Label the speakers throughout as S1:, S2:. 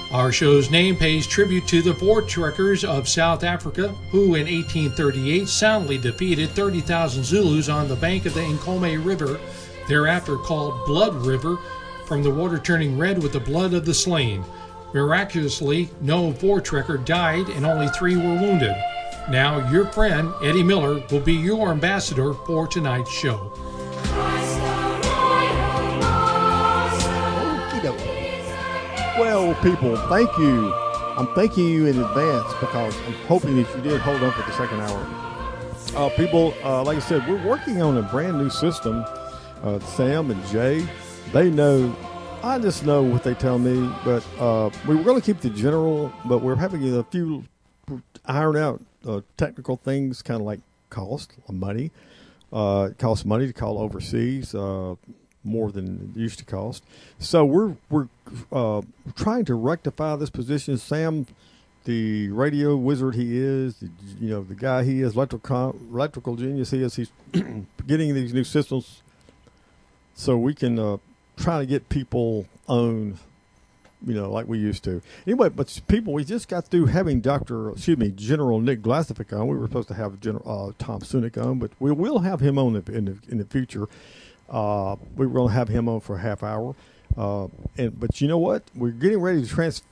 S1: Our show's name pays tribute to the Voortrekkers of South Africa, who in 1838 soundly defeated 30,000 Zulus on the bank of the Nkomo River, thereafter called Blood River, from the water turning red with the blood of the slain. Miraculously, no Voortrekker died and only 3 were wounded. Now, your friend, Eddie Miller, will be your ambassador for tonight's show.
S2: Well, people, thank you. I'm thanking you in advance because I'm hoping that you did hold on for the second hour. People, like I said, we're working on a brand new system. Sam and Jay, they know. I just know what they tell me, but we were going to keep the general, but we're having a few iron out technical things, kind of like cost money. It costs money to call overseas, more than it used to cost. So we're trying to rectify this position. Sam, the radio wizard he is, the guy he is, electrical genius he is, he's getting these new systems so we can try to get people on, like we used to. Anyway, but people, we just got through having General Nick Glasovic on. We were supposed to have General Tom Sunic on, but we will have him on in the future. We will have him on for a half hour. But you know what? We're getting ready to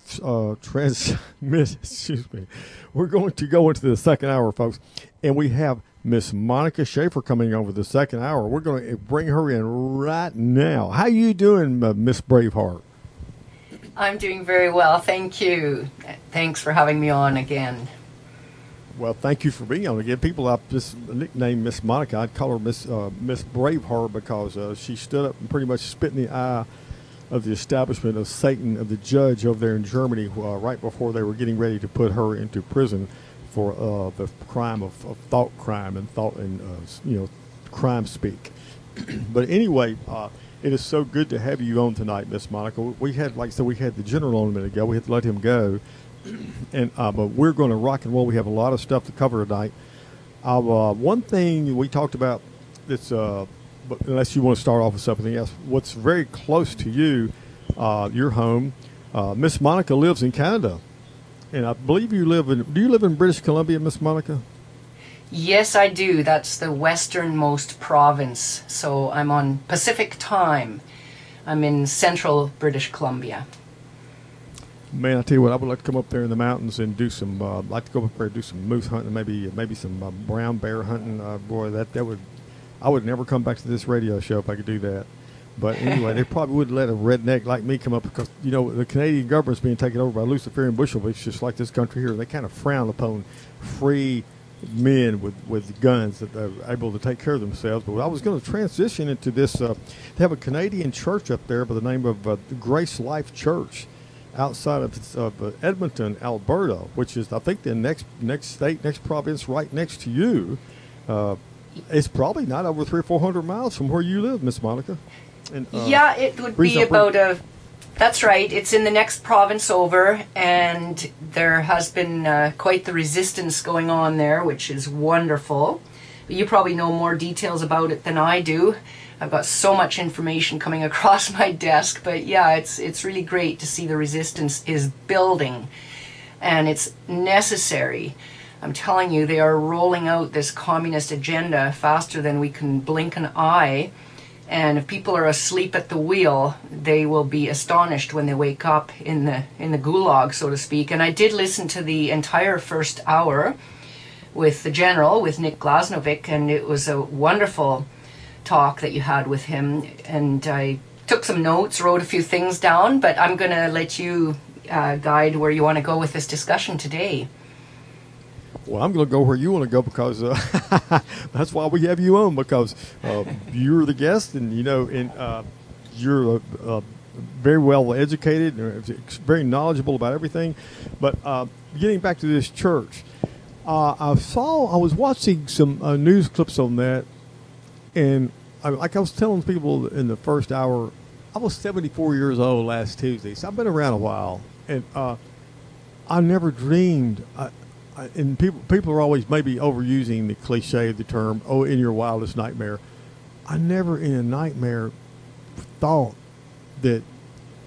S2: transmit. Excuse me. We're going to go into the second hour, folks, and we have Miss Monica Schaefer coming over the second hour. We're going to bring her in right now. How you doing, Miss Braveheart?
S3: I'm doing very well, thank you. Thanks for having me on again.
S2: Well, thank you for being on again. People, I just nicknamed Miss Monica. I'd call her Miss Braveheart because she stood up and pretty much spit in the eye of the establishment of Satan, of the judge over there in Germany, right before they were getting ready to put her into prison for the crime of thought crime and crime speak. But anyway, it is so good to have you on tonight, Miss Monica. We had, like I said, we had the general on a minute ago. We had to let him go. And but we're going to rock and roll. We have a lot of stuff to cover tonight. One thing we talked about that's, but unless you want to start off with something else, what's very close to you, your home, Miss Monica lives in Canada. And I believe do you live in British Columbia, Miss Monica?
S3: Yes, I do. That's the westernmost province. So I'm on Pacific time. I'm in central British Columbia.
S2: Man, I tell you what, I would like to come up there in the mountains and do some. Like to go up there and do some moose hunting, maybe some brown bear hunting. Boy, that would. I would never come back to this radio show if I could do that. But anyway, they probably wouldn't let a redneck like me come up because the Canadian government's being taken over by Luciferian Bolsheviks, just like this country here. They kind of frown upon free men with guns that are able to take care of themselves. But I was going to transition into this. They have a Canadian church up there by the name of the Grace Life Church, outside of Edmonton, Alberta, which is, I think, the next state, next province right next to you. It's probably not over 300 or 400 miles from where you live, Miss Monica. And,
S3: yeah, it would be about that's right. It's in the next province over, and there has been quite the resistance going on there, which is wonderful. You probably know more details about it than I do. I've got so much information coming across my desk, but yeah, it's really great to see the resistance is building, and it's necessary. I'm telling you, they are rolling out this communist agenda faster than we can blink an eye, and if people are asleep at the wheel, they will be astonished when they wake up in the gulag, so to speak. And I did listen to the entire first hour with the general, with Nick Glasnovic, and it was a wonderful talk that you had with him, and I took some notes, wrote a few things down, but I'm going to let you guide where you want to go with this discussion today.
S2: Well, I'm going to go where you want to go because that's why we have you on, because you're the guest, and you're very well educated and very knowledgeable about everything. But getting back to this church, I was watching some news clips on that. And like I was telling people in the first hour, I was 74 years old last Tuesday, so I've been around a while. And I never dreamed, and people are always maybe overusing the cliche of the term, in your wildest nightmare. I never in a nightmare thought that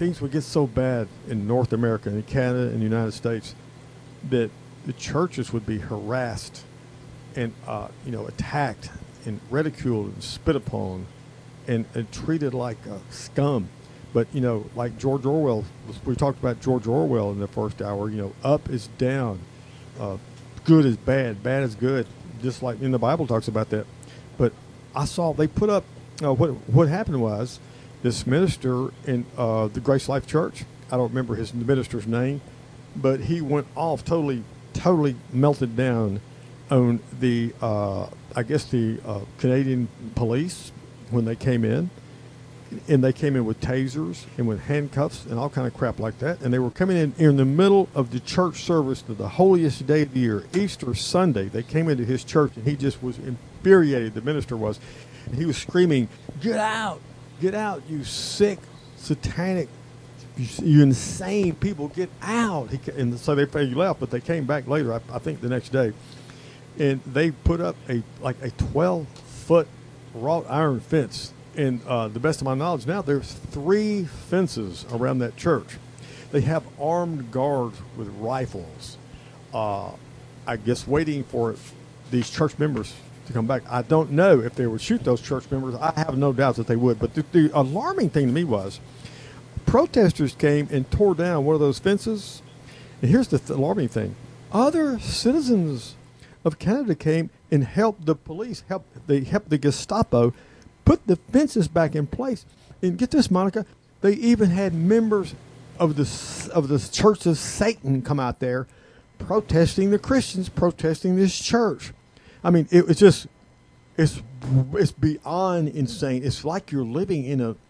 S2: things would get so bad in North America and Canada and the United States that the churches would be harassed and attacked and ridiculed and spit upon and treated like scum. But like George Orwell, we talked about George Orwell in the first hour. Up is down, good is bad, bad is good, just like in the Bible talks about that. But I saw they put up what happened was this minister in the Grace Life Church. I don't remember his minister's name, but he went off totally melted down on the Canadian police when they came in. And they came in with tasers and with handcuffs and all kind of crap like that. And they were coming in the middle of the church service to the holiest day of the year, Easter Sunday. They came into his church, and he just was infuriated, the minister was. And he was screaming, get out, you sick, satanic, you insane people, get out. And so they left, but they came back later, I think the next day. And they put up a 12-foot wrought iron fence. And the best of my knowledge now, there's 3 fences around that church. They have armed guards with rifles, I guess waiting for these church members to come back. I don't know if they would shoot those church members. I have no doubts that they would. But the alarming thing to me was protesters came and tore down one of those fences. And here's the alarming thing. Other citizens of Canada came and helped the police, helped the Gestapo put the fences back in place. And get this, Monica, they even had members of the Church of Satan come out there protesting the Christians, protesting this church. I mean, it's beyond insane. It's like you're living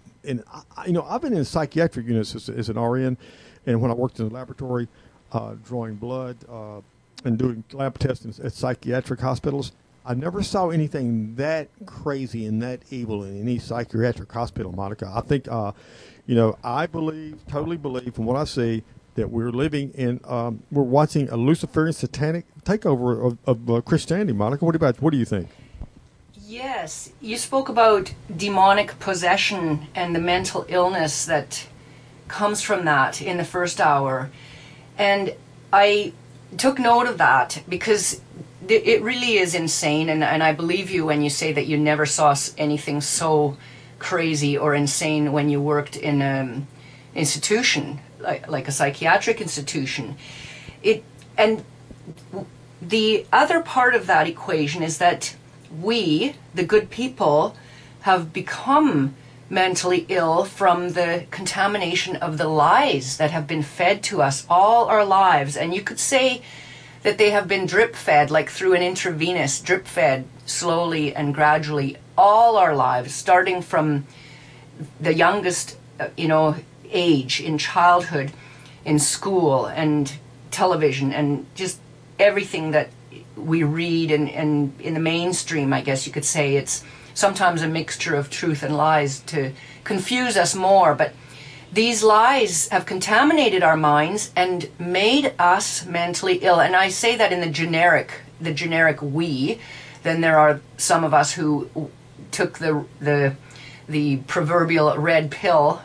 S2: I've been in psychiatric units as an RN, and when I worked in the laboratory, drawing blood and doing lab tests at psychiatric hospitals, I never saw anything that crazy and that evil in any psychiatric hospital, Monica. I think, I totally believe from what I see that we're living in, we're watching a Luciferian satanic takeover of Christianity, Monica. What do you think?
S3: Yes, you spoke about demonic possession and the mental illness that comes from that in the first hour. And I took note of that because it really is insane, and I believe you when you say that you never saw anything so crazy or insane when you worked in an institution, like a psychiatric institution. And the other part of that equation is that we, the good people, have become mentally ill from the contamination of the lies that have been fed to us all our lives. And you could say that they have been drip fed, like through an intravenous, drip fed slowly and gradually all our lives, starting from the youngest, age in childhood, in school and television and just everything that we read and in the mainstream, I guess you could say. It's sometimes a mixture of truth and lies to confuse us more, but these lies have contaminated our minds and made us mentally ill. And I say that in the generic we. Then there are some of us who took the proverbial red pill,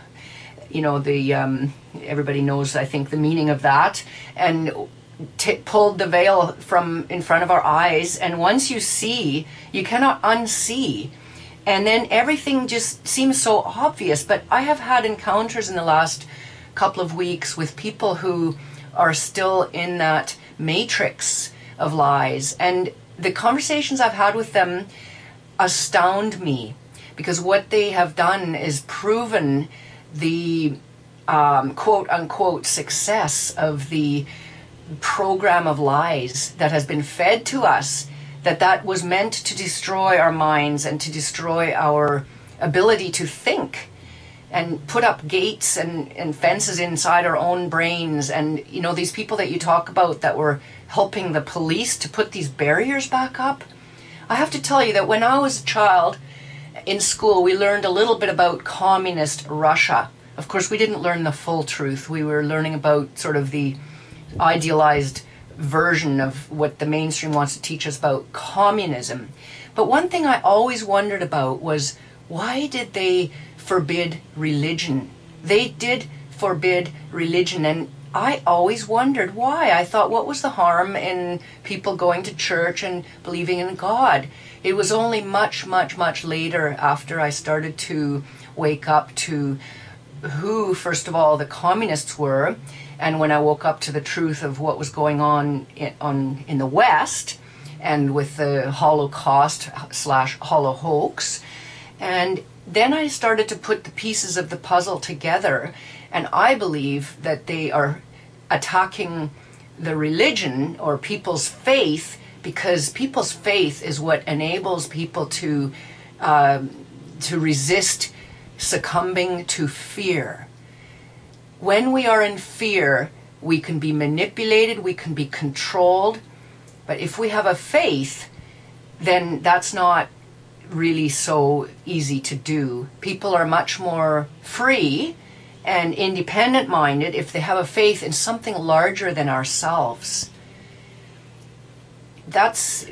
S3: everybody knows, I think, the meaning of that, and pulled the veil from in front of our eyes. And once you see, you cannot unsee. And then everything just seems so obvious. But I have had encounters in the last couple of weeks with people who are still in that matrix of lies. And the conversations I've had with them astound me, because what they have done is proven the quote-unquote success of the program of lies that has been fed to us, that was meant to destroy our minds and to destroy our ability to think and put up gates and fences inside our own brains. And, these people that you talk about that were helping the police to put these barriers back up. I have to tell you that when I was a child in school, we learned a little bit about communist Russia. Of course, we didn't learn the full truth. We were learning about sort of the idealized version of what the mainstream wants to teach us about communism. But one thing I always wondered about was, why did they forbid religion? They did forbid religion. And I always wondered why. I thought, what was the harm in people going to church and believing in God? It was only much, much, much later, after I started to wake up to who, first of all, the communists were, and when I woke up to the truth of what was going on in the West, and with the Holocaust / Holo hoax. And then I started to put the pieces of the puzzle together, and I believe that they are attacking the religion or people's faith, because people's faith is what enables people to resist succumbing to fear. When we are in fear, we can be manipulated, we can be controlled, but if we have a faith, then that's not really so easy to do. People are much more free and independent-minded if they have a faith in something larger than ourselves. Thank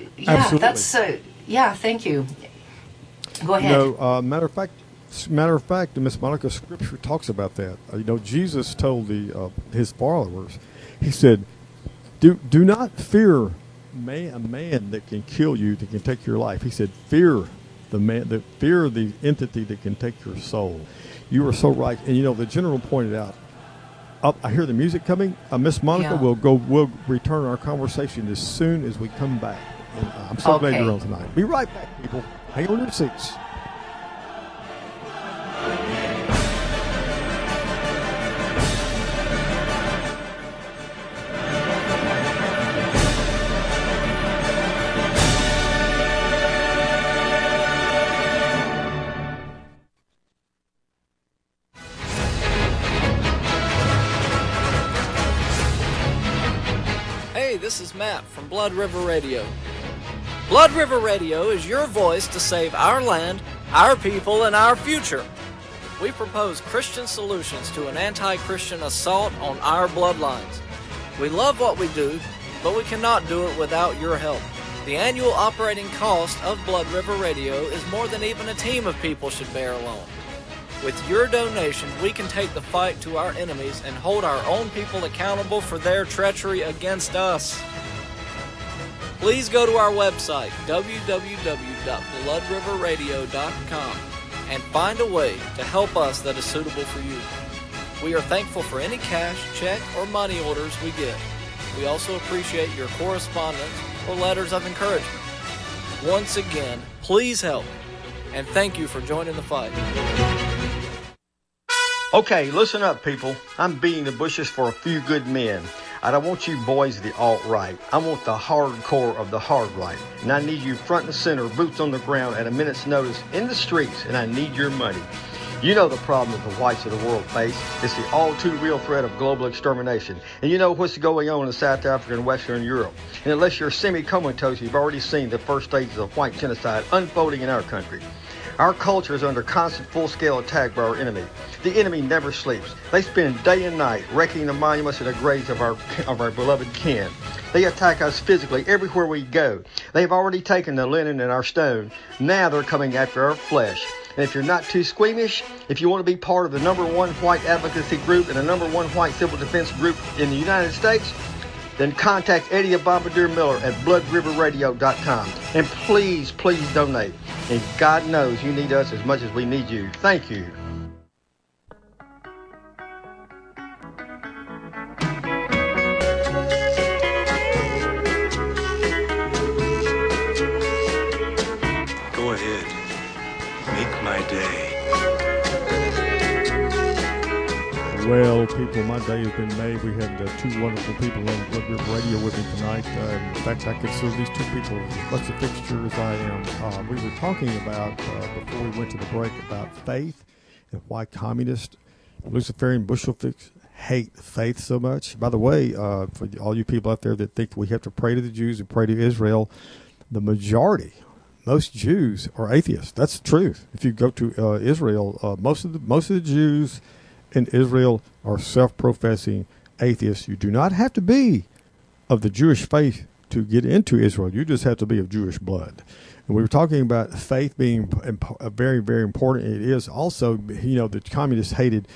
S3: you. Go ahead.
S2: Matter of fact, Miss Monica, Scripture talks about that. Jesus told his followers, he said, "Do not fear a man that can kill you, that can take your life." He said, "Fear fear the entity that can take your soul." You are so right. And the general pointed out. I hear the music coming. Miss Monica, we'll return our conversation as soon as we come back. And I'm so glad you're on tonight. Be right back, people. Hang on your seats.
S4: This is Matt from Blood River Radio. Blood River Radio is your voice to save our land, our people, and our future. We propose Christian solutions to an anti-Christian assault on our bloodlines. We love what we do, but we cannot do it without your help. The annual operating cost of Blood River Radio is more than even a team of people should bear alone. With your donation, we can take the fight to our enemies and hold our own people accountable for their treachery against us. Please go to our website, www.bloodriverradio.com, and find a way to help us that is suitable for you. We are thankful for any cash, check, or money orders we get. We also appreciate your correspondence or letters of encouragement. Once again, please help, and thank you for joining the fight.
S5: Okay, listen up, people. I'm beating the bushes for a few good men. I don't want you boys of the alt-right. I want the hardcore of the hard right. And I need you front and center, boots on the ground at a minute's notice in the streets, and I need your money. You know the problem that the whites of the world face. It's the all-too-real threat of global extermination. And you know what's going on in South Africa and Western Europe. And unless you're semi-comatose, you've already seen the first stages of white genocide unfolding in our country. Our culture is under constant full-scale attack by our enemy. The enemy never sleeps. They spend day and night wrecking the monuments and the graves of our beloved kin. They attack us physically everywhere we go. They've already taken the linen and our stone. Now they're coming after our flesh. And if you're not too squeamish, if you want to be part of the #1 white advocacy group and the #1 white civil defense group in the United States, then contact Eddie Bombardier Miller at bloodriverradio.com. And please, please donate. And God knows you need us as much as we need you. Thank you.
S6: Go ahead. Make my day.
S2: Well, people, my day has been made. We had two wonderful people on Blood River Radio with me tonight. In fact, I consider these two people as much a fixture as I am. We were talking about, before we went to the break, about faith and why communists, Luciferian Bolsheviks, hate faith so much. By the way, for all you people out there that think we have to pray to the Jews and pray to Israel, the majority, most Jews are atheists. That's the truth. If you go to Israel, most of the Jews in Israel are self-professing atheists. You do not have to be of the Jewish faith to get into Israel. You just have to be of Jewish blood. And we were talking about faith being very, very important. It is also, the communists hated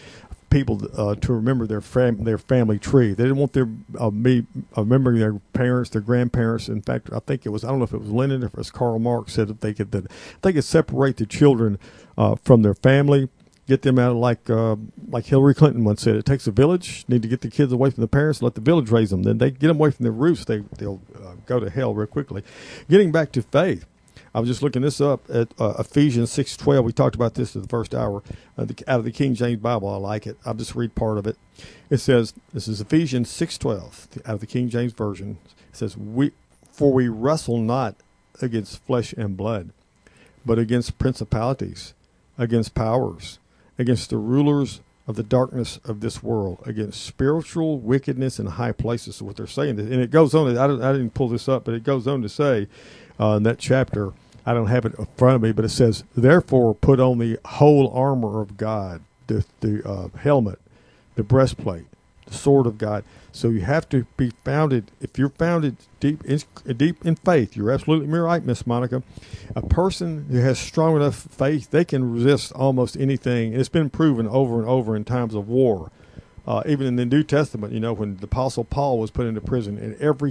S2: people to remember their family tree. They didn't want them remembering their parents, their grandparents. In fact, I think it was, I don't know if it was Lenin or if it was Karl Marx, said that they could separate the children from their family, get them out of like Hillary Clinton once said, it takes a village. Need to get the kids away from the parents and let the village raise them. Then they get them away from their roots, they'll go to hell real quickly. Getting back to faith, I was just looking this up at Ephesians 6:12. We talked about this in the first hour out of the King James Bible. I like it. I'll just read part of it. It says, this is Ephesians 6:12 out of the King James Version. It says, For we wrestle not against flesh and blood, but against principalities, against powers, against the rulers of the darkness of this world, against spiritual wickedness in high places. So what they're saying, and it goes on, I didn't pull this up, but it goes on to say in that chapter, I don't have it in front of me, but it says, therefore put on the whole armor of God, the helmet, the breastplate, the sword of God. So you have to be founded, if you're founded deep in faith, you're absolutely right, Miss Monica. A person who has strong enough faith, they can resist almost anything. It's been proven over and over in times of war. Even in the New Testament, when the Apostle Paul was put into prison, and every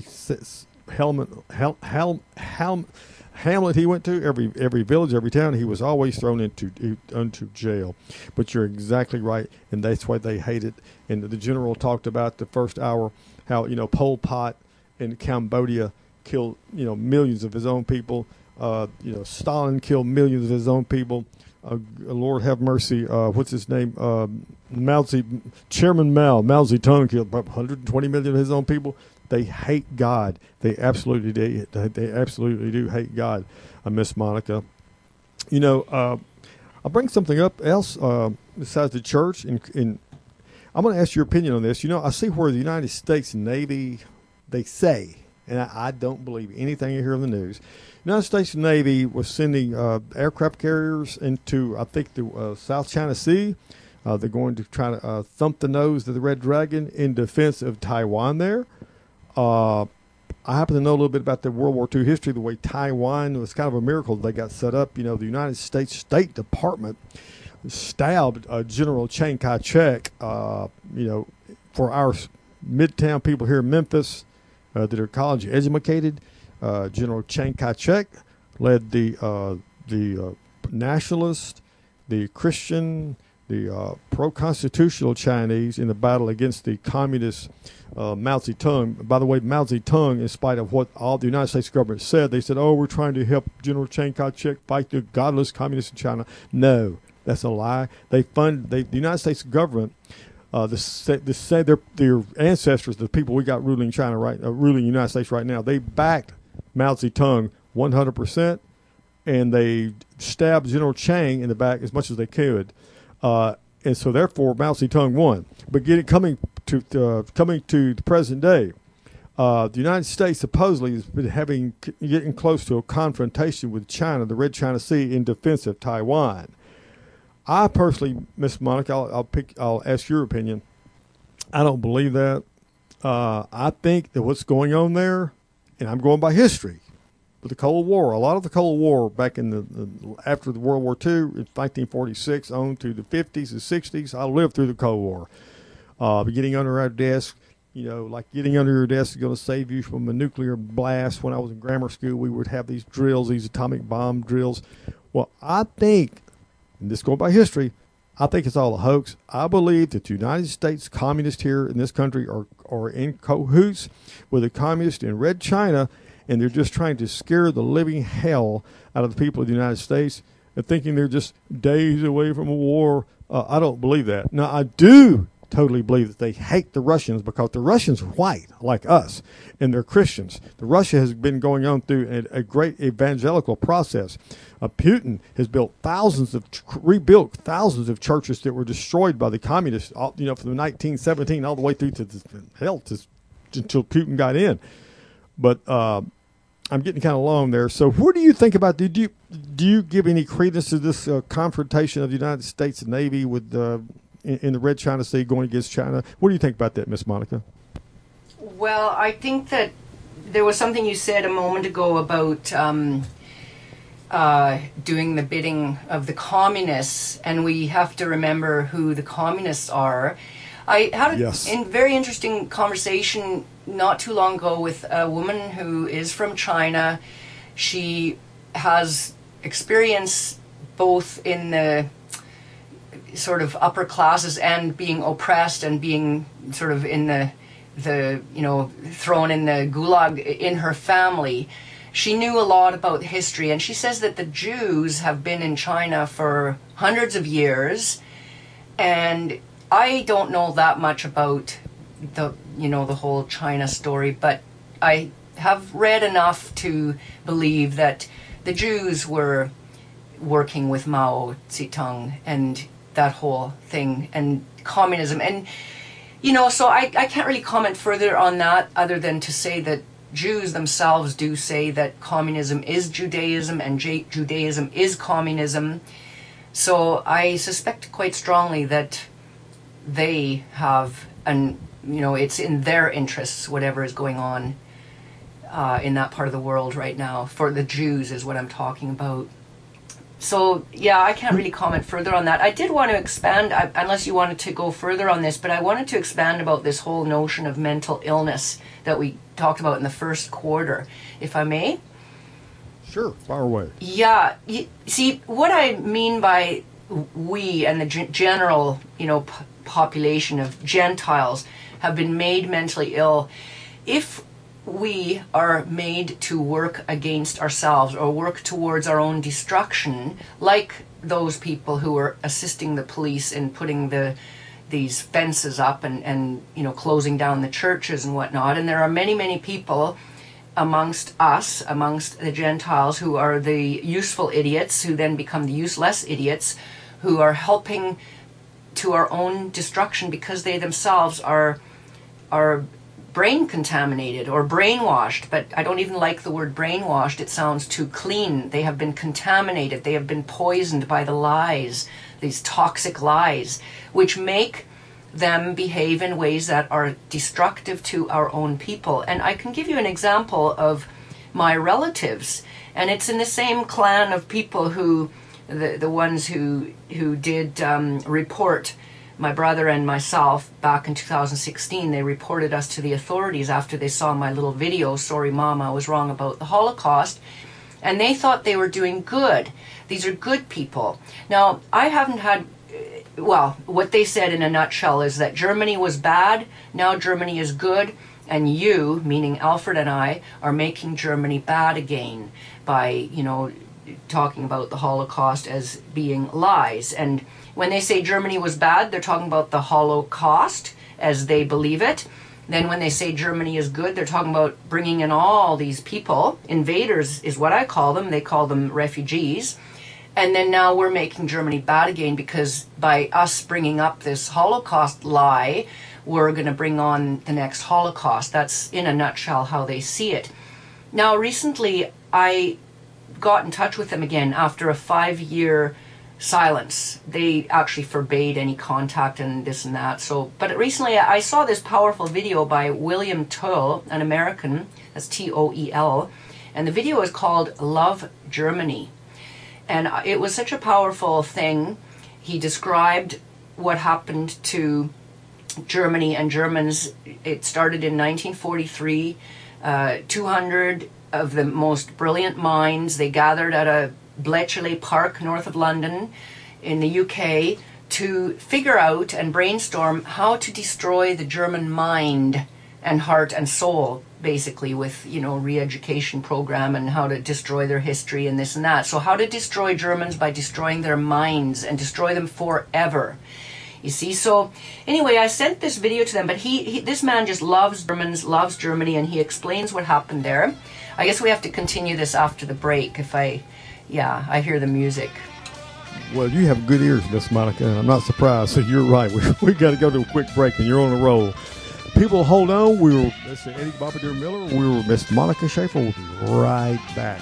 S2: hamlet he went to, every village, every town, he was always thrown into jail. But you're exactly right, and that's why they hate it. And the general talked about the first hour how Pol Pot in Cambodia killed millions of his own people. Stalin killed millions of his own people. Lord have mercy. What's his name? Chairman Mao Zedong killed about 120 million of his own people. They hate God. They absolutely do. They absolutely do hate God, Miss Monica. I'll bring something up else besides the church. And I'm going to ask your opinion on this. I see where the United States Navy, they say, and I don't believe anything you hear in the news, United States Navy was sending aircraft carriers into, I think, the South China Sea. They're going to try to thump the nose of the Red Dragon in defense of Taiwan there. I happen to know a little bit about the World War II history, the way Taiwan was kind of a miracle they got set up. The United States State Department stabbed General Chiang Kai-shek, for our midtown people here in Memphis that are college educated. General Chiang Kai-shek led the nationalist, the Christian, the pro-constitutional Chinese in the battle against the communist Mao Zedong. By the way, Mao Zedong, in spite of what all the United States government said, they said, we're trying to help General Chiang Kai-shek fight the godless communists in China. No, that's a lie. The United States government, their ancestors, the people we got ruling China ruling the United States right now, they backed Mao Zedong 100%, and they stabbed General Chiang in the back as much as they could. And so, therefore, Mao Zedong won. But coming to the present day, the United States supposedly has been getting close to a confrontation with China, the Red China Sea, in defense of Taiwan. I personally, Miss Monica, I'll ask your opinion. I don't believe that. I think that what's going on there, and I'm going by history, with the Cold War, a lot of the Cold War back in after the World War II, in 1946 on to the 50s and 60s, I lived through the Cold War. Getting under our desk, like getting under your desk is going to save you from a nuclear blast. When I was in grammar school, we would have these drills, these atomic bomb drills. Well, I think, and this going by history, I think it's all a hoax. I believe that the United States communists here in this country are in cahoots with the communists in Red China, and they're just trying to scare the living hell out of the people of the United States and thinking they're just days away from a war. I don't believe that. Now, I do totally believe that they hate the Russians because the Russians are white like us, and they're Christians. Russia has been going on through a great evangelical process. Putin has rebuilt thousands of churches that were destroyed by the communists, from the 1917 all the way through to until Putin got in. But I'm getting kind of long there. So what do you think about, do you give any credence to this confrontation of the United States Navy with in the Red China Sea going against China? What do you think about that, Miss Monica?
S3: Well, I think that there was something you said a moment ago about doing the bidding of the communists, and we have to remember who the communists are. I had a very interesting conversation not too long ago with a woman who is from China. She has experience both in the sort of upper classes and being oppressed and being sort of in the thrown in the gulag in her family. She knew a lot about history, and she says that the Jews have been in China for hundreds of years, and I don't know that much about the whole China story, but I have read enough to believe that the Jews were working with Mao Zedong and that whole thing and communism. And, so I can't really comment further on that other than to say that Jews themselves do say that communism is Judaism and Judaism is communism. So I suspect quite strongly that they have, it's in their interests, whatever is going on in that part of the world right now. For the Jews is what I'm talking about. So, yeah, I can't really comment further on that. I did want to expand, unless you wanted to go further on this, but I wanted to expand about this whole notion of mental illness that we talked about in the first quarter, if I may.
S2: Sure, fire away.
S3: Yeah, see, what I mean by we and the general, population of Gentiles have been made mentally ill. If we are made to work against ourselves or work towards our own destruction, like those people who are assisting the police in putting these fences up and closing down the churches and whatnot. And there are many, many people amongst us, amongst the Gentiles, who are the useful idiots, who then become the useless idiots, who are helping to our own destruction because they themselves are brain contaminated or brainwashed. But I don't even like the word brainwashed. It sounds too clean. They have been contaminated. They have been poisoned by the lies, these toxic lies, which make them behave in ways that are destructive to our own people. And I can give you an example of my relatives, and it's in the same clan of people who, the ones who did report my brother and myself back in 2016. They reported us to the authorities after they saw my little video, "Sorry Mom, I was wrong about the Holocaust," and they thought they were doing good. These are good people. Now, I haven't had, what they said in a nutshell is that Germany was bad, now Germany is good, and you, meaning Alfred and I, are making Germany bad again by, talking about the Holocaust as being lies. And when they say Germany was bad, they're talking about the Holocaust as they believe it. Then when they say Germany is good, they're talking about bringing in all these people. Invaders is what I call them. They call them refugees. And then now we're making Germany bad again because by us bringing up this Holocaust lie, we're going to bring on the next Holocaust. That's in a nutshell how they see it. Now, recently I got in touch with them again after a 5-year silence. They actually forbade any contact and this and that. But recently I saw this powerful video by William Toel, an American, that's Toel, and the video is called Love Germany. And it was such a powerful thing. He described what happened to Germany and Germans. It started in 1943. 200 of the most brilliant minds, they gathered at a Bletchley Park north of London in the UK to figure out and brainstorm how to destroy the German mind and heart and soul, basically, with, re-education program and how to destroy their history and this and that. So how to destroy Germans by destroying their minds and destroy them forever. You see, so anyway, I sent this video to them, but this man just loves Germans, loves Germany, and he explains what happened there. I guess we have to continue this after the break I hear the music.
S2: Well, you have good ears, Miss Monica, and I'm not surprised. So you're right. We got to go to a quick break, and you're on a roll. People, hold on. This is Eddie Bombardier Miller. We were Miss Monica Schaefer. We'll be right back.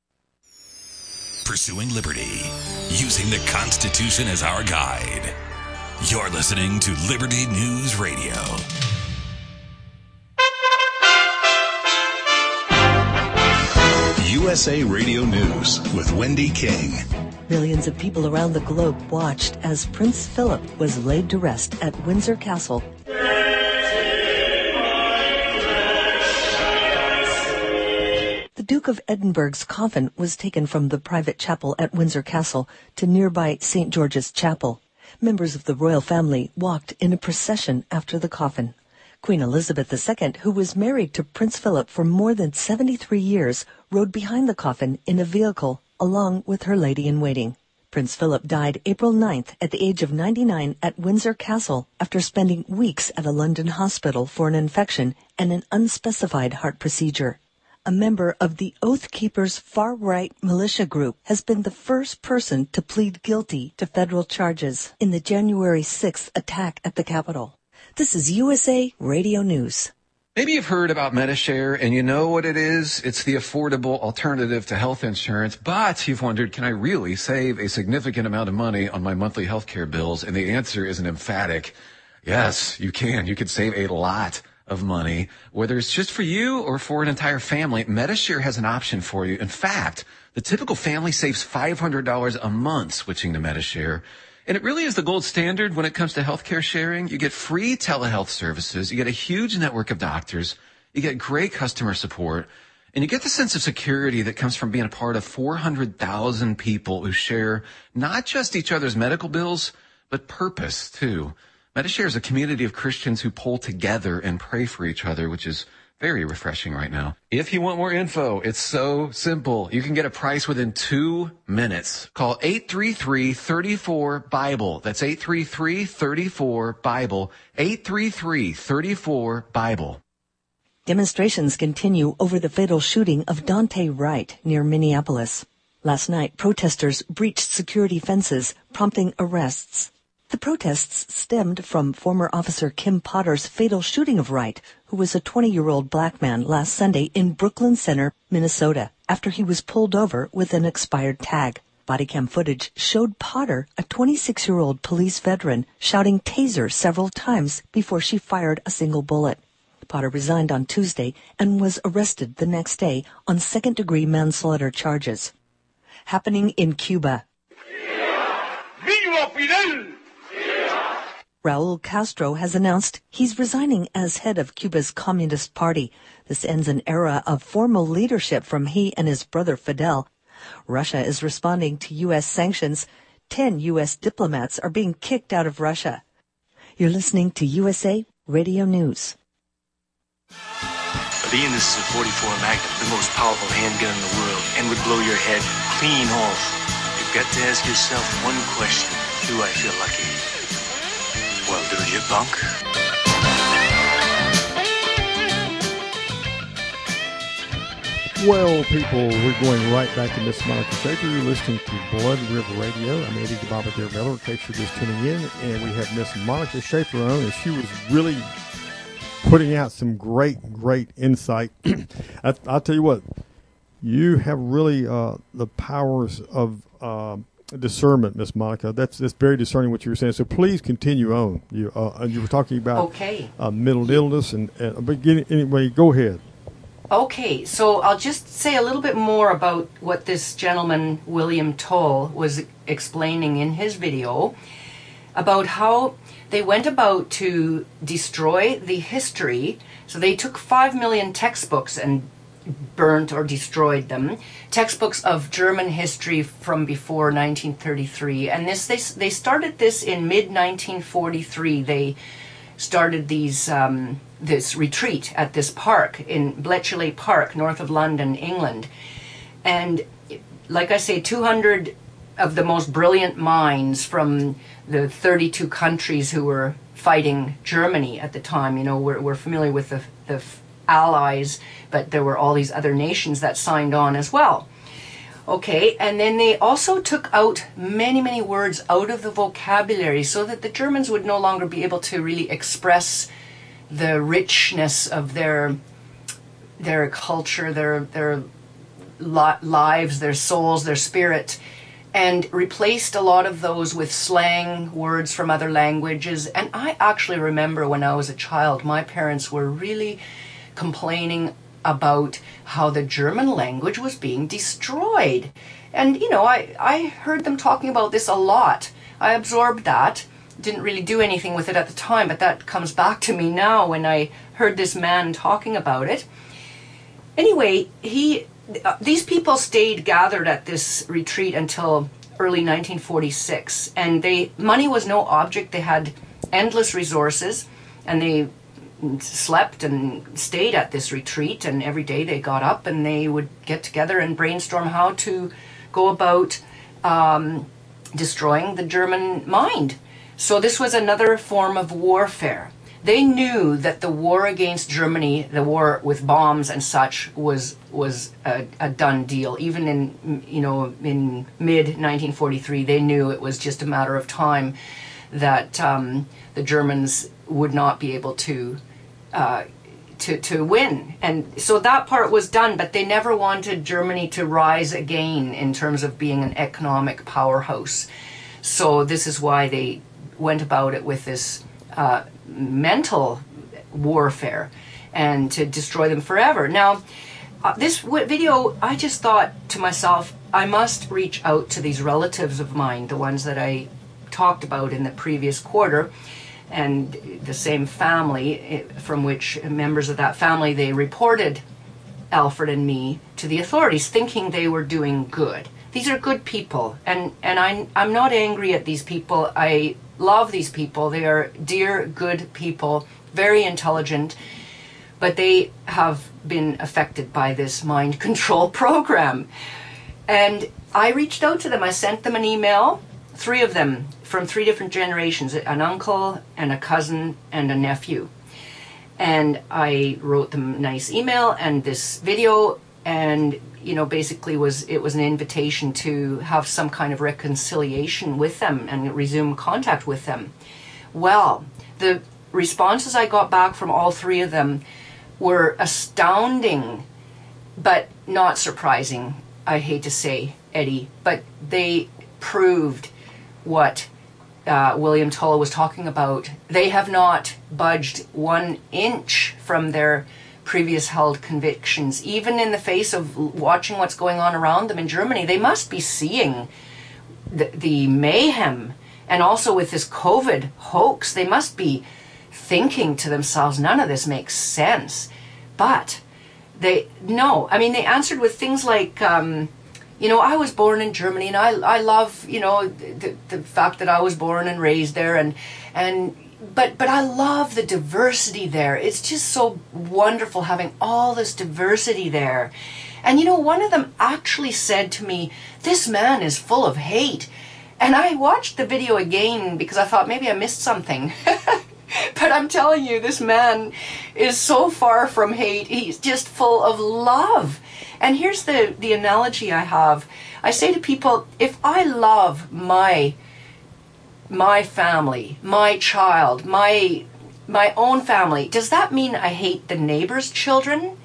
S7: Pursuing liberty, using the Constitution as our guide. You're listening to Liberty News Radio.
S8: USA Radio News with Wendy King.
S9: Millions of people around the globe watched as Prince Philip was laid to rest at Windsor Castle. The Duke of Edinburgh's coffin was taken from the private chapel at Windsor Castle to nearby St. George's Chapel. Members of the royal family walked in a procession after the coffin. Queen Elizabeth II, who was married to Prince Philip for more than 73 years, rode behind the coffin in a vehicle along with her lady-in-waiting. Prince Philip died April 9th at the age of 99 at Windsor Castle after spending weeks at a London hospital for an infection and an unspecified heart procedure. A member of the Oath Keepers' far-right militia group has been the first person to plead guilty to federal charges in the January 6th attack at the Capitol. This is USA Radio News.
S10: Maybe you've heard about Medi-Share and you know what it is. It's the affordable alternative to health insurance, but you've wondered, can I really save a significant amount of money on my monthly health care bills? And the answer is an emphatic yes, you can. You could save a lot of money, whether it's just for you or for an entire family. Medi-Share has an option for you. In fact, the typical family saves $500 a month switching to Medi-Share. And it really is the gold standard when it comes to healthcare sharing. You get free telehealth services, you get a huge network of doctors, you get great customer support, and you get the sense of security that comes from being a part of 400,000 people who share not just each other's medical bills, but purpose too. Medi-Share is a community of Christians who pull together and pray for each other, which is very refreshing right now. If you want more info, it's so simple. You can get a price within 2 minutes. Call 833-34-BIBLE. That's 833-34-BIBLE. 833-34-BIBLE.
S9: Demonstrations continue over the fatal shooting of Daunte Wright near Minneapolis. Last night, protesters breached security fences, prompting arrests. The protests stemmed from former officer Kim Potter's fatal shooting of Wright, who was a 20-year-old black man last Sunday in Brooklyn Center, Minnesota, after he was pulled over with an expired tag. Body cam footage showed Potter, a 26-year-old police veteran, shouting taser several times before she fired a single bullet. Potter resigned on Tuesday and was arrested the next day on second-degree manslaughter charges. Happening in Cuba.
S11: ¡Viva Fidel!
S9: Raul Castro has announced he's resigning as head of Cuba's Communist Party. This ends an era of formal leadership from he and his brother Fidel. Russia is responding to U.S. sanctions. 10 U.S. diplomats are being kicked out of Russia. You're listening to USA Radio News.
S6: Being this is a 44 Magnum, the most powerful handgun in the world, and would blow your head clean off, you've got to ask yourself one question. Do I feel lucky? Well, do you, punk?
S2: Well, people, we're going right back to Miss Monica Schaefer. You're listening to Blood River Radio. I'm Eddie DeBaba Miller, in case you're just tuning in. And we have Miss Monica Schaefer on, and she was really putting out some great insight. I'll tell you what, you have really the powers of discernment, Miss Monica. That's very discerning what you were saying. So please continue on. You were talking about mental illness and anyway, go ahead.
S3: Okay, so I'll just say a little bit more about what this gentleman, William Toll, was explaining in his video about how they went about to destroy the history. So they took 5 million textbooks and burnt or destroyed them, textbooks of German history from before 1933. And they started this in mid-1943. They started these this retreat at this park in Bletchley Park, north of London, England. And like I say, 200 of the most brilliant minds from the 32 countries who were fighting Germany at the time. You know, we're familiar with the Allies, but there were all these other nations that signed on as well. Okay, and then they also took out many words out of the vocabulary so that the Germans would no longer be able to really express the richness of their culture, their lives, their souls, their spirit. and replaced a lot of those with slang words from other languages. And I actually remember when I was a child, my parents were really complaining about how the German language was being destroyed. And, you know, I heard them talking about this a lot. I absorbed that. Didn't really do anything with it at the time, but that comes back to me now when I heard this man talking about it. Anyway, these people stayed gathered at this retreat until early 1946, and money was no object. They had endless resources, and they slept and stayed at this retreat, and every day they got up and they would get together and brainstorm how to go about destroying the German mind. So this was another form of warfare. They knew that the war against Germany, the war with bombs and such, was a done deal. Even in mid-1943, they knew it was just a matter of time that the Germans would not be able to win. And so that part was done, but they never wanted Germany to rise again in terms of being an economic powerhouse. So this is why they went about it with this mental warfare and to destroy them forever. Now, this video, I just thought to myself, I must reach out to these relatives of mine, the ones that I talked about in the previous quarter, and the same family from which members of that family, they reported Alfred and me to the authorities thinking they were doing good. These are good people, and I'm not angry at these people. I love these people. They are dear, good people, very intelligent, but they have been affected by this mind control program. And I reached out to them. I sent them an email, 3 of them from 3 different generations, an uncle and a cousin and a nephew. And I wrote them a nice email and this video, and basically it was an invitation to have some kind of reconciliation with them and resume contact with them. Well, the responses I got back from all 3 of them were astounding, but not surprising, I hate to say, Eddie, but they proved what William Tulloh was talking about. They have not budged 1 inch from their previous held convictions, even in the face of watching what's going on around them in Germany. They must be seeing the mayhem, and also with this COVID hoax, they must be thinking to themselves, none of this makes sense. But they answered with things like, I was born in Germany, and I love, the fact that I was born and raised there, But I love the diversity there. It's just so wonderful having all this diversity there. And one of them actually said to me, this man is full of hate. And I watched the video again because I thought maybe I missed something. But I'm telling you, this man is so far from hate. He's just full of love. And here's the analogy I have. I say to people, if I love my family, my child, my own family, does that mean I hate the neighbor's children?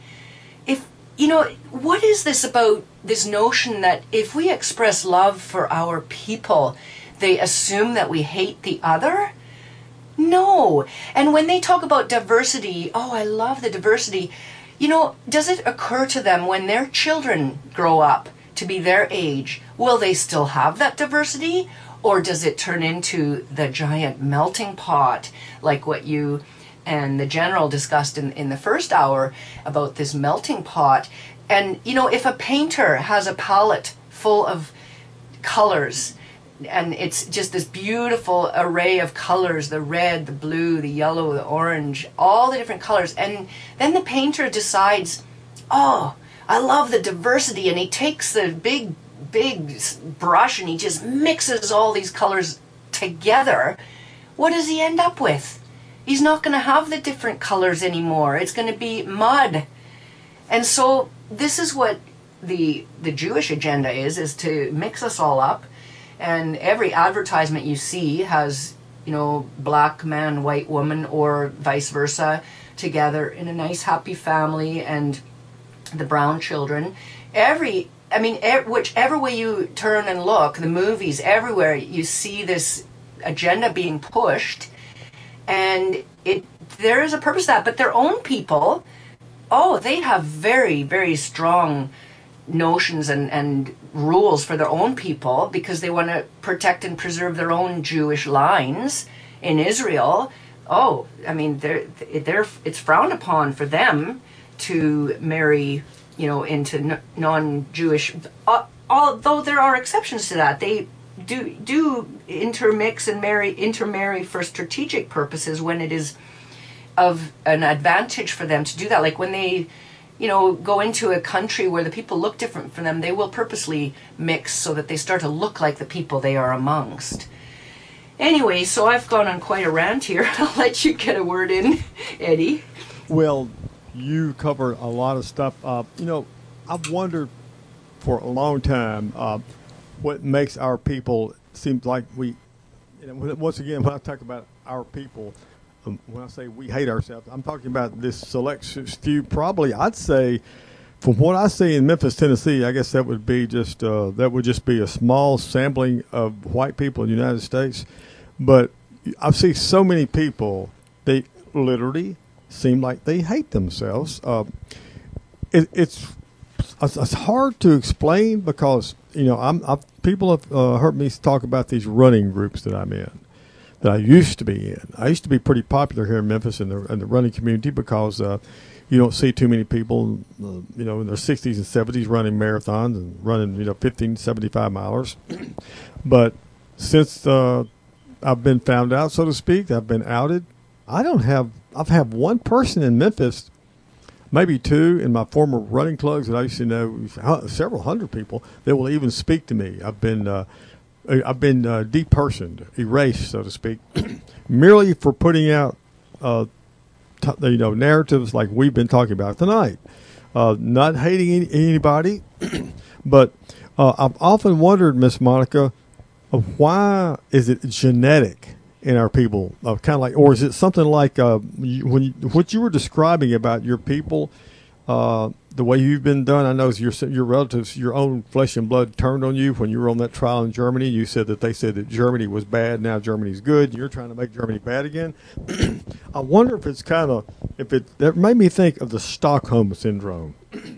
S3: What is this about this notion that if we express love for our people, they assume that we hate the other? No. And when they talk about diversity, oh, I love the diversity, does it occur to them when their children grow up to be their age, will they still have that diversity? Or does it turn into the giant melting pot, like what you and the general discussed in the first hour about this melting pot? And, if a painter has a palette full of colors, and it's just this beautiful array of colors, the red, the blue, the yellow, the orange, all the different colors, and then the painter decides, oh, I love the diversity, and he takes the big brush and he just mixes all these colors together, what does he end up with? He's not going to have the different colors anymore. It's going to be mud. And so this is what the Jewish agenda is to mix us all up. And every advertisement you see has, black man, white woman, or vice versa, together in a nice happy family. And the brown children. Whichever way you turn and look, the movies, everywhere, you see this agenda being pushed, and there is a purpose to that. But their own people, they have very, very strong notions and rules for their own people, because they want to protect and preserve their own Jewish lines in Israel. It's frowned upon for them to marry, into non-Jewish, although there are exceptions to that. They do intermix and intermarry for strategic purposes when it is of an advantage for them to do that. Like when they, go into a country where the people look different from them, they will purposely mix so that they start to look like the people they are amongst. Anyway, so I've gone on quite a rant here. I'll let you get a word in, Eddie.
S2: Well, you covered a lot of stuff. I've wondered for a long time what makes our people seem like we, once again, when I talk about our people, when I say we hate ourselves, I'm talking about this select few. Probably, I'd say, from what I see in Memphis, Tennessee, I guess that would be just be a small sampling of white people in the United States. But I see so many people, they literally seem like they hate themselves. It's hard to explain because people have heard me talk about these running groups that I'm in, that I used to be in. I used to be pretty popular here in Memphis in the running community because you don't see too many people, in their 60s and 70s running marathons and running 15, 75 milers. But since I've been found out, so to speak, I've been outed. I've had one person in Memphis, maybe two, in my former running clubs that I used to know, several hundred people that will even speak to me. I've been depersoned, erased, so to speak, merely for putting out narratives like we've been talking about tonight. Not hating anybody, but I've often wondered, Miss Monica, why is it genetic in our people? Kind of like, or is it something like what you were describing about your people, the way you've been done? I know your relatives, your own flesh and blood turned on you when you were on that trial in Germany. You said that they said that Germany was bad. Now Germany's good. You're trying to make Germany bad again. I wonder if it's that made me think of the Stockholm syndrome.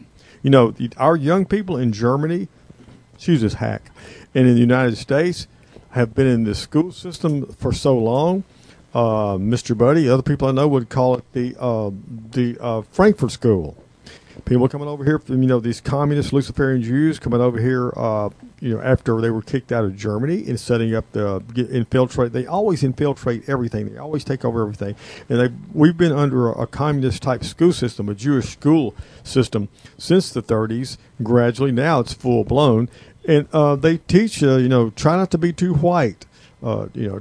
S2: Our young people in Germany, excuse this hack, and in the United States have been in the school system for so long. Mr. Buddy, other people I know would call it the Frankfurt School. People coming over here from, these communist Luciferian Jews coming over here, after they were kicked out of Germany and setting up infiltrate. They always infiltrate everything. They always take over everything. And we've been under a communist type school system, a Jewish school system since the 30s. Gradually, now it's full blown. And they teach, try not to be too white. Like you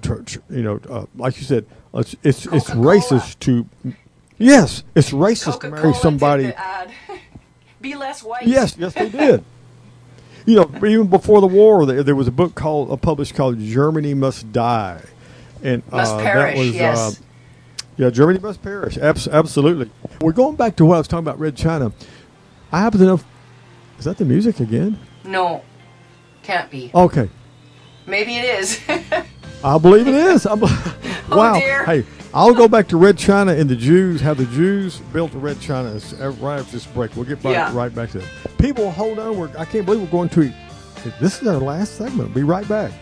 S2: said, it's racist to. Yes, it's racist to marry somebody.
S3: Be less white.
S2: Yes, they did. Even before the war, there was a book published called "Germany Must Die," and
S3: must perish. That was, yes.
S2: Germany must perish. Absolutely. We're going back to what I was talking about, Red China. I happen to know. Is that the music again?
S3: No, can't be.
S2: Okay.
S3: Maybe it is.
S2: I believe it is. Wow.
S3: Dear.
S2: Hey, I'll go back to Red China and the Jews, how the Jews built the Red China right after this break. We'll get right back to that. People, hold on. I can't believe we're going to. This is our last segment. Be right back.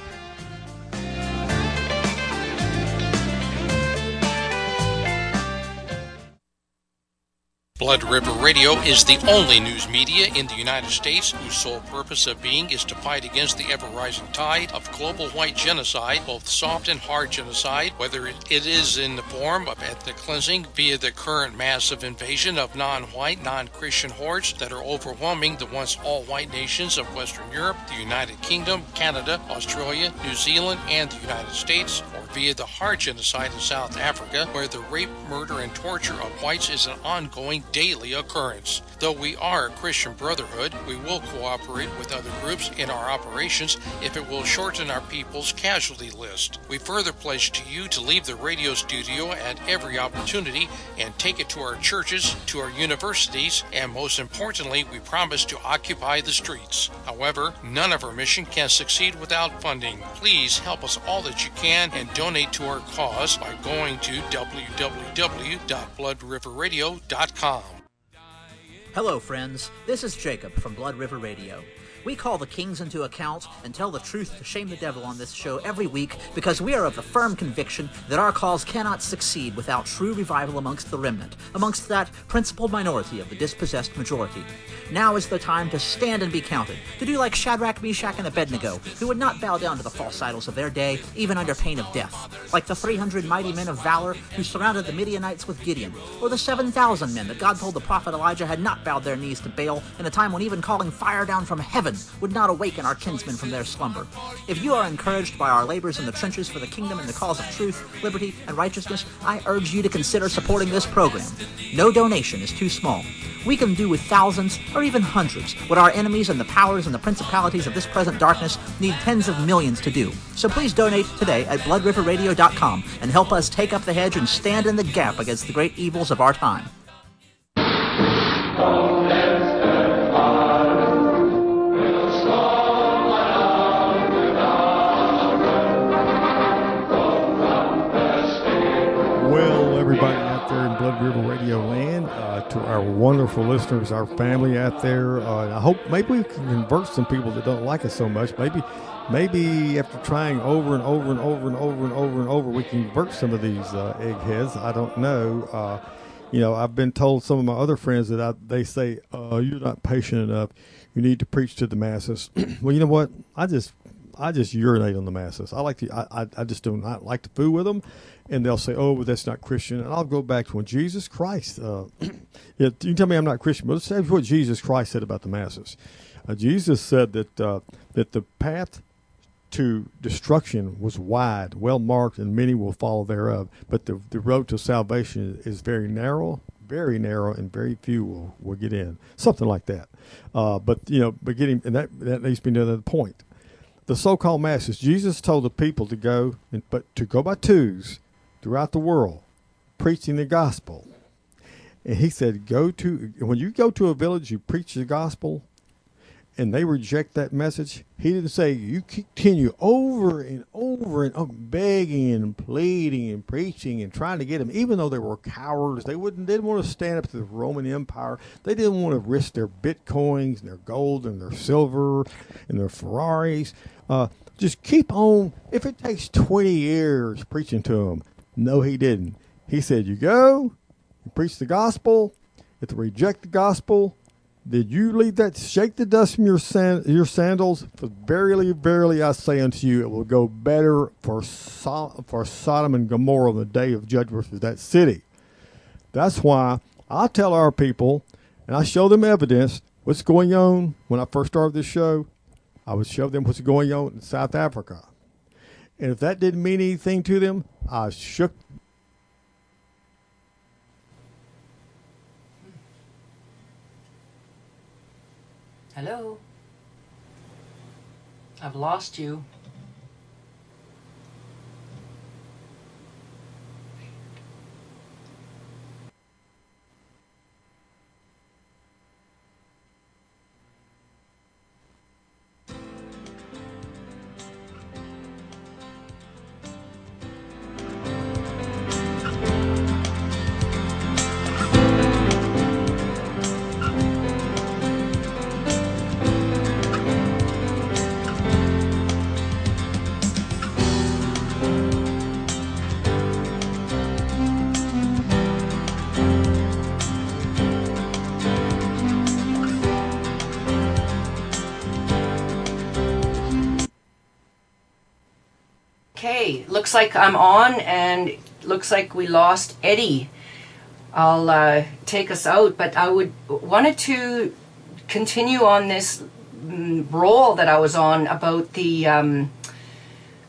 S1: Blood River Radio is the only news media in the United States whose sole purpose of being is to fight against the ever-rising tide of global white genocide, both soft and hard genocide, whether it is in the form of ethnic cleansing via the current massive invasion of non-white, non-Christian hordes that are overwhelming the once all-white nations of Western Europe, the United Kingdom, Canada, Australia, New Zealand, and the United States, or via the hard genocide in South Africa, where the rape, murder, and torture of whites is an ongoing daily occurrence. Though we are a Christian brotherhood, we will cooperate with other groups in our operations if it will shorten our people's casualty list. We further pledge to you to leave the radio studio at every opportunity and take it to our churches, to our universities, and most importantly, we promise to occupy the streets. However, none of our mission can succeed without funding. Please help us all that you can and donate to our cause by going to www.bloodriverradio.com.
S12: Hello, friends. This is Jacob from Blood River Radio. We call the kings into account and tell the truth to shame the devil on this show every week because we are of the firm conviction that our cause cannot succeed without true revival amongst the remnant, amongst that principal minority of the dispossessed majority. Now is the time to stand and be counted, to do like Shadrach, Meshach, and Abednego, who would not bow down to the false idols of their day, even under pain of death, like the 300 mighty men of valor who surrounded the Midianites with Gideon, or the 7,000 men that God told the prophet Elijah had not bowed their knees to Baal in a time when even calling fire down from heaven would not awaken our kinsmen from their slumber. If you are encouraged by our labors in the trenches for the kingdom and the cause of truth, liberty, and righteousness, I urge you to consider supporting this program. No donation is too small. We can do with thousands or even hundreds what our enemies and the powers and the principalities of this present darkness need tens of millions to do. So please donate today at bloodriverradio.com and help us take up the hedge and stand in the gap against the great evils of our time.
S2: Everybody out there in Blood River Radio land, to our wonderful listeners, our family out there, I hope maybe we can convert some people that don't like us so much. Maybe after trying over and over and over and over and over and over, we can convert some of these eggheads. I don't know. I've been told, some of my other friends, that they say, you're not patient enough. You need to preach to the masses. Well, you know what? I just urinate on the masses. I just do not like to fool with them. And they'll say, oh, but that's not Christian. And I'll go back to when Jesus Christ, you can tell me I'm not Christian, but let's say what Jesus Christ said about the masses. Jesus said that the path to destruction was wide, well marked, and many will follow thereof. But the road to salvation is very narrow, and very few will get in. Something like that. But getting, and that needs to be another point. The so-called masses, Jesus told the people to go by twos throughout the world, preaching the gospel. And he said, when you go to a village, you preach the gospel, and they reject that message. He didn't say you continue over and over and over, begging and pleading and preaching and trying to get them, even though they were cowards. They didn't want to stand up to the Roman Empire. They didn't want to risk their bitcoins and their gold and their silver and their Ferraris. Just keep on. If it takes 20 years preaching to them. No, he didn't. He said, you go, you preach the gospel. If they reject the gospel, did you leave that, shake the dust from your sandals? For verily, verily, I say unto you, it will go better for Sodom and Gomorrah on the day of judgment for that city. That's why I tell our people, and I show them evidence, what's going on. When I first started this show, I would show them what's going on in South Africa. And if that didn't mean anything to them, I shook.
S3: Hello? I've lost you. Okay, looks like I'm on, and looks like we lost Eddie. I'll take us out, but I wanted to continue on this roll that I was on about the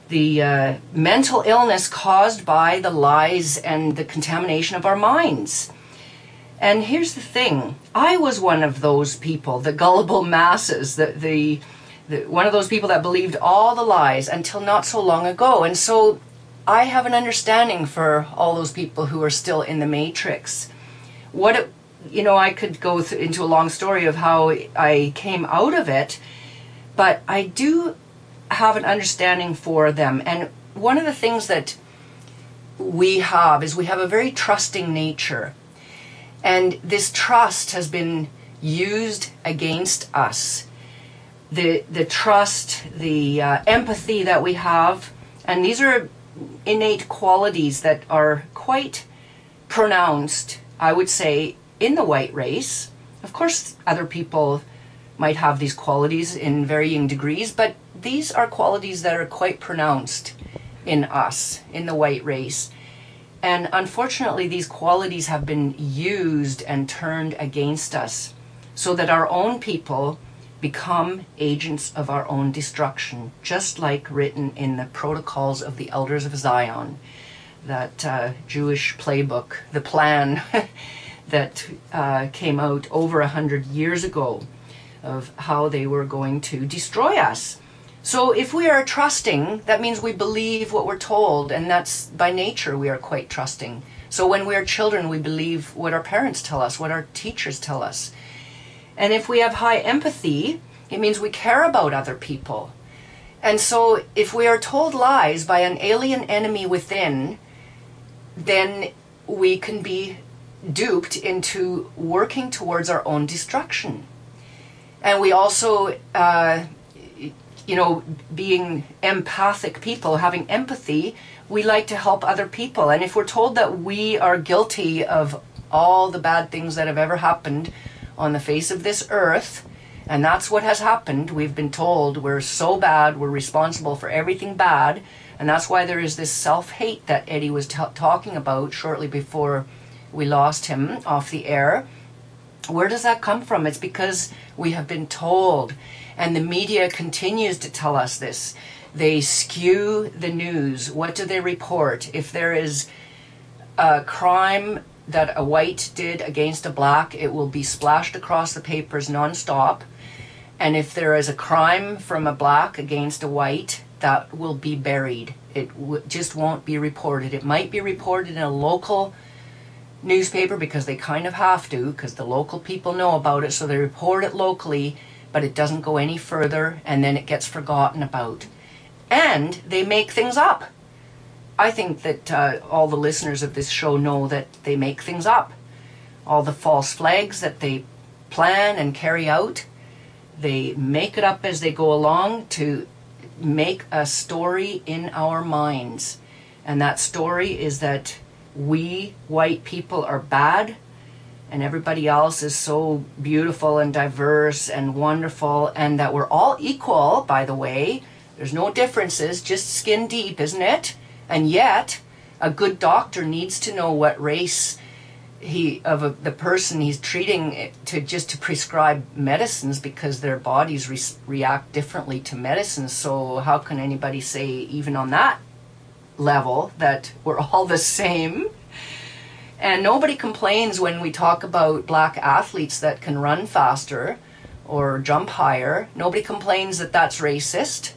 S3: the mental illness caused by the lies and the contamination of our minds. And here's the thing. I was one of those people, the gullible masses, one of those people that believed all the lies until not so long ago. And so I have an understanding for all those people who are still in the matrix. I could go into a long story of how I came out of it, but I do have an understanding for them. And one of the things that we have is we have a very trusting nature. And this trust has been used against us. The trust, the empathy that we have, and these are innate qualities that are quite pronounced, I would say, in the white race. Of course, other people might have these qualities in varying degrees, but these are qualities that are quite pronounced in us, in the white race. And unfortunately, these qualities have been used and turned against us so that our own people become agents of our own destruction, just like written in the Protocols of the Elders of Zion, that Jewish playbook, the plan that came out over 100 years ago of how they were going to destroy us. So if we are trusting, that means we believe what we're told, and that's by nature we are quite trusting. So when we are children, we believe what our parents tell us, what our teachers tell us. And if we have high empathy, it means we care about other people. And so if we are told lies by an alien enemy within, then we can be duped into working towards our own destruction. And we also, being empathic people, having empathy, we like to help other people. And if we're told that we are guilty of all the bad things that have ever happened on the face of this earth, and that's what has happened, we've been told we're so bad, we're responsible for everything bad, and that's why there is this self-hate that Eddie was talking about shortly before we lost him off the air. Where does that come from? It's because we have been told, and the media continues to tell us this. They skew the news. What do they report? If there is a crime that a white did against a black, it will be splashed across the papers nonstop. And if there is a crime from a black against a white, that will be buried. It just won't be reported. It might be reported in a local newspaper because they kind of have to, because the local people know about it, so they report it locally, but it doesn't go any further, and then it gets forgotten about. And they make things up. I think that all the listeners of this show know that they make things up. All the false flags that they plan and carry out, they make it up as they go along to make a story in our minds. And that story is that we white people are bad and everybody else is so beautiful and diverse and wonderful, and that we're all equal, by the way. There's no differences, just skin deep, isn't it? And yet, a good doctor needs to know what race the person he's treating to prescribe medicines, because their bodies react differently to medicines. So how can anybody say, even on that level, that we're all the same? And nobody complains when we talk about black athletes that can run faster or jump higher. Nobody complains that that's racist.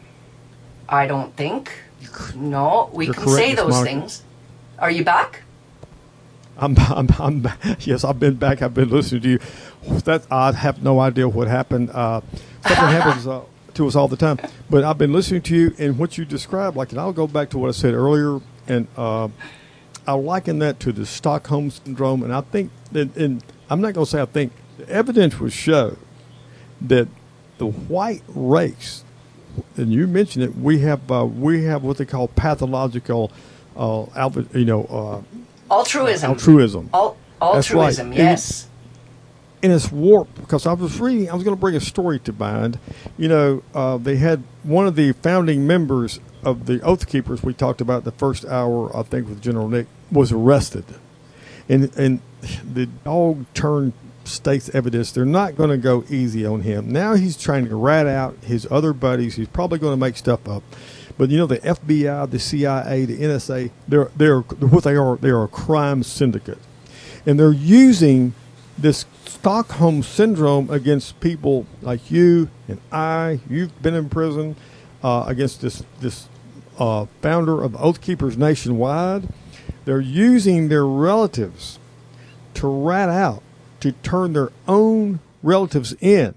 S3: I don't think. No, we can say those things. Are you back?
S2: I'm yes, I've been back. I've been listening to you. I have no idea what happened. Something happens to us all the time. But I've been listening to you, and what you described, and I'll go back to what I said earlier, and I liken that to the Stockholm Syndrome. And I think that, and I'm not going to say I think, the evidence would show that the white race, and you mentioned it, we have what they call pathological,
S3: altruism.
S2: Altruism.
S3: Altruism, right. Yes.
S2: And it's warped, because I was going to bring a story to mind. They had one of the founding members of the Oath Keepers we talked about the first hour, I think, with General Nick, was arrested. And the dog turned state's evidence. They're not going to go easy on him. Now he's trying to rat out his other buddies. He's probably going to make stuff up. But you know, the FBI, the CIA, the NSA, they're what they are. They are a crime syndicate, and they're using this Stockholm syndrome against people like you and I. You've been in prison against this founder of Oath Keepers Nationwide. They're using their relatives to rat out, to turn their own relatives in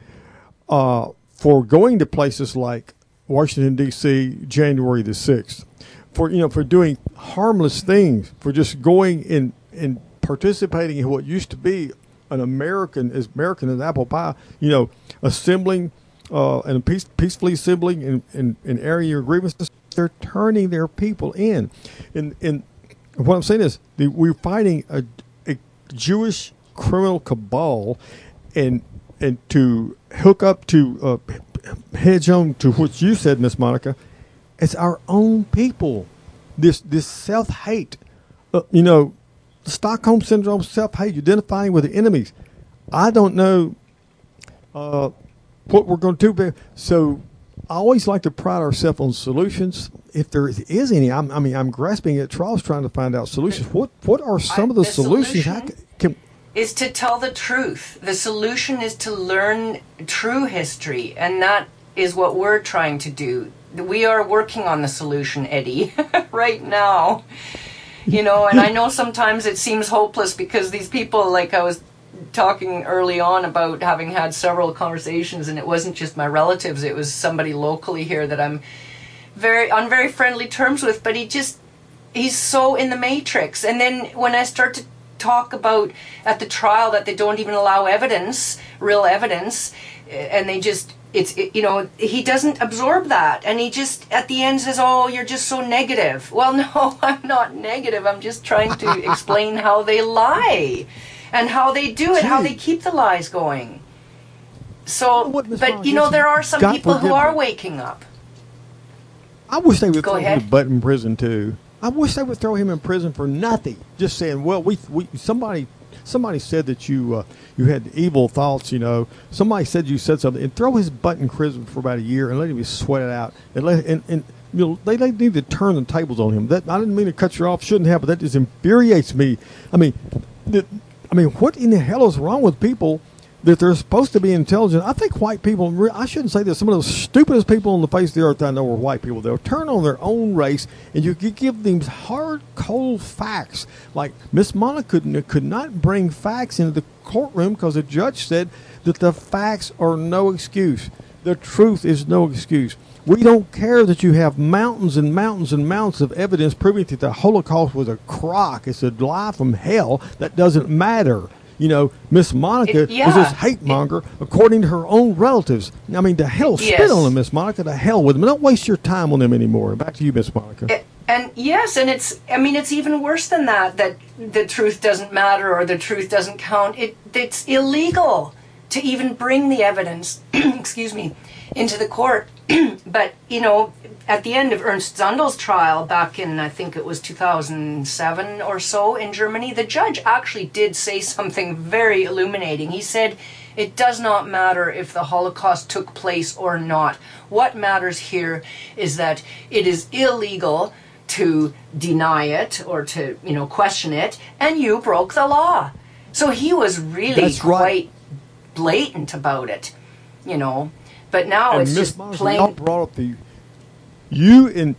S2: for going to places like Washington, D.C., January the 6th, for doing harmless things, for just going and participating in what used to be an American as apple pie, assembling and peacefully assembling and airing your grievances. They're turning their people in. And what I'm saying is we're fighting a Jewish criminal cabal, and to hook up to hedge on to what you said, Miss Monica, it's our own people. This self-hate, Stockholm syndrome, self-hate, identifying with the enemies. I don't know what we're going to do. So I always like to pride ourselves on solutions. If there is any, I'm grasping at straws trying to find out solutions. What are some of the solutions?
S3: Is to tell the truth. The solution is to learn true history, and that is what we're trying to do. We are working on the solution, Eddie, right now. And I know sometimes it seems hopeless because these people, like I was talking early on about having had several conversations, and it wasn't just my relatives, it was somebody locally here that I'm on very friendly terms with, but he's so in the matrix. And then when I start to talk about at the trial that they don't even allow real evidence, and they just, he doesn't absorb that, and he just at the end says, "Oh, you're just so negative." Well, no, I'm not negative. I'm just trying to explain how they lie and how they do it, how they keep the lies going. So, but there are some people who are waking up.
S2: I wish they would throw him in Butt in prison too. I wish they would throw him in prison for nothing. Just saying, well, somebody said that you had evil thoughts. Somebody said you said something, and throw his butt in prison for about a year and let him sweat it out. And they need to turn the tables on him. That I didn't mean to cut you off. Shouldn't have, but that just infuriates me. I mean, what in the hell is wrong with people that they're supposed to be intelligent? I think white people, I shouldn't say this, some of those stupidest people on the face of the earth I know are white people. They'll turn on their own race, and you give them hard, cold facts. Like Miss Monica could not bring facts into the courtroom because the judge said that the facts are no excuse. The truth is no excuse. We don't care that you have mountains and mountains and mountains of evidence proving that the Holocaust was a crock. It's a lie from hell. That doesn't matter. Miss Monica is this hate monger, according to her own relatives. I mean, the hell, spit on them, Miss Monica. The hell with them. Don't waste your time on them anymore. Back to you, Miss Monica.
S3: And it's even worse than that the truth doesn't matter or the truth doesn't count. It's illegal to even bring the evidence, excuse me, into the court. But, at the end of Ernst Zundel's trial back in, I think it was 2007 or so in Germany, the judge actually did say something very illuminating. He said, it does not matter if the Holocaust took place or not. What matters here is that it is illegal to deny it or to, question it, and you broke the law. So he was really quite blatant about it, But now it's just plain.
S2: Y'all brought up you and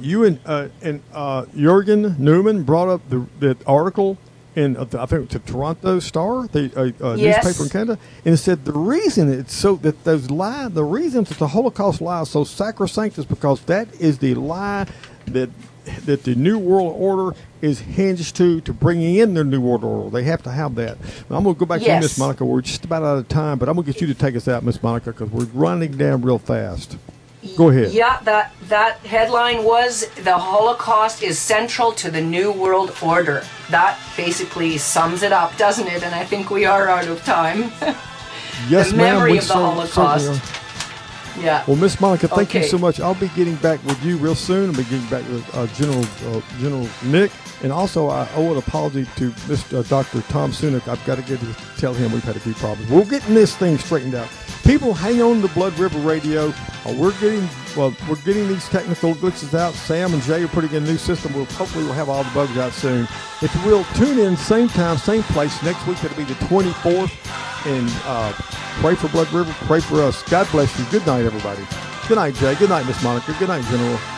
S2: Jürgen Newman brought up the article in I think the Toronto Star, the newspaper in Canada, and it said the reason it's so that the reason that the Holocaust lie is so sacrosanct is because that is the lie that the New World Order is hinged to bringing in their New World Order. They have to have that. Now, I'm going to go back to you, Miss Monica. We're just about out of time, but I'm going to get you to take us out, Miss Monica, because we're running down real fast. Go ahead.
S3: Yeah, that headline was, the Holocaust is central to the New World Order. That basically sums it up, doesn't it? And I think we are out of time.
S2: Yes,
S3: the
S2: ma'am.
S3: memory of the Holocaust. Yeah.
S2: Well, Miss Monica, thank you so much. I'll be getting back with you real soon. I'll be getting back with General Nick. And also, I owe an apology to Mr. Dr. Tom Sunick. I've got to tell him we've had a few problems. We're getting this thing straightened out. People, hang on to Blood River Radio. We're getting Well, we're getting these technical glitches out. Sam and Jay are putting in a new system. Hopefully we'll have all the bugs out soon. If you will, tune in same time, same place. Next week it'll be the 24th. And pray for Blood River. Pray for us. God bless you. Good night, everybody. Good night, Jay. Good night, Miss Monica. Good night, General.